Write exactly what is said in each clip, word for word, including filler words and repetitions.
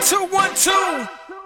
two one two.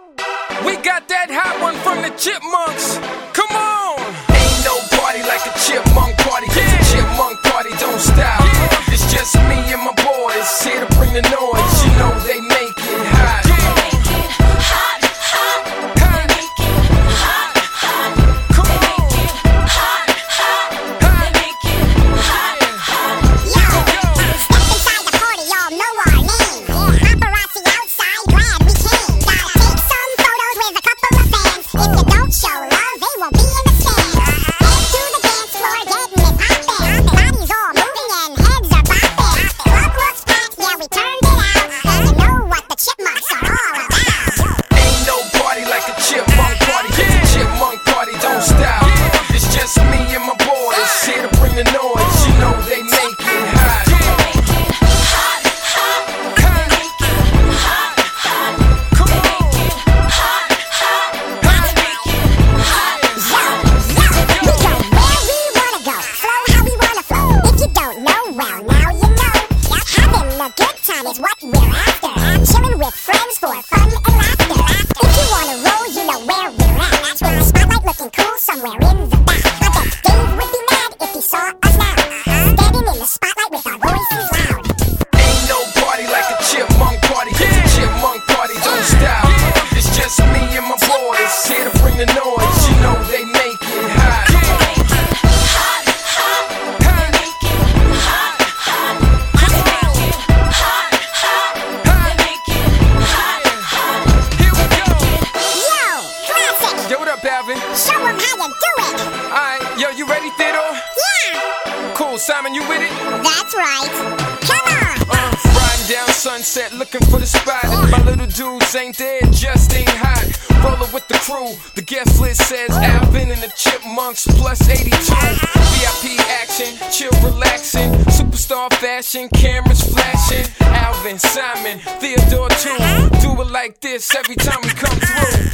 We got that hot one from the Chipmunks. Come on. Ain't no party like a Chipmunk party, cause yeah. a Chipmunk party don't stop. Yeah. It's just me and my boys here to bring the noise. You know they make it hot. Yeah. Make it hot, hot. Hot. Make it hot, hot. Come on. Make it hot, hot. Hot. Make it hot, hot. Yo, step inside the party, y'all know our name. Paparazzi outside, glad we came. Gotta take some photos with a couple of fans. If you don't show love, they won't be in the stand. Head to the dance floor, getting it poppin'. Bodies all moving and heads are bopping. Club looks packed, yeah, we turned it out. You know what the Chipmunks are all about. Ain't no party like a Chipmunk party, cause a Chipmunk party don't stop. It's just me and my boys here to bring the noise. You know they make it hot. Make it hot, hot. Make it hot, hot. Come on. Make it hot, hot. Make it hot, hot. We go where we wanna go, flow how we wanna flow. If you don't know, well now you know. Having a good time is what we're after. Chilling with friends for fun and laughter. If you wanna roll, you know where we're at. That's with the spotlight looking cool somewhere in the back. I bet Dave would be mad if he saw us now. Standing in the spotlight with our voices loud. Ain't no party like a Chipmunk party, cause a Chipmunk party don't stop. It's just me and my boys here to bring the noise. You know they make it hot. Make it hot, hot. Make it hot, hot. Make it hot, hot. Make it hot, hot. Here we go. Yo, classic. Yo, what up, Alvin? Show 'em how you do it. Alright, yo, you ready, Theodore? Yeah, Cool, Simon, you with it? that's right. Come on. Uh, riding down Sunset, looking for the spot. If my little dudes ain't there, it just ain't hot. Rolling with the crew, the guest list says Alvin and the Chipmunks plus eighty-two. V I P action, chill, relaxing. Superstar fashion, cameras flashing. Alvin, Simon, Theodore too. Do it like this every time we come through.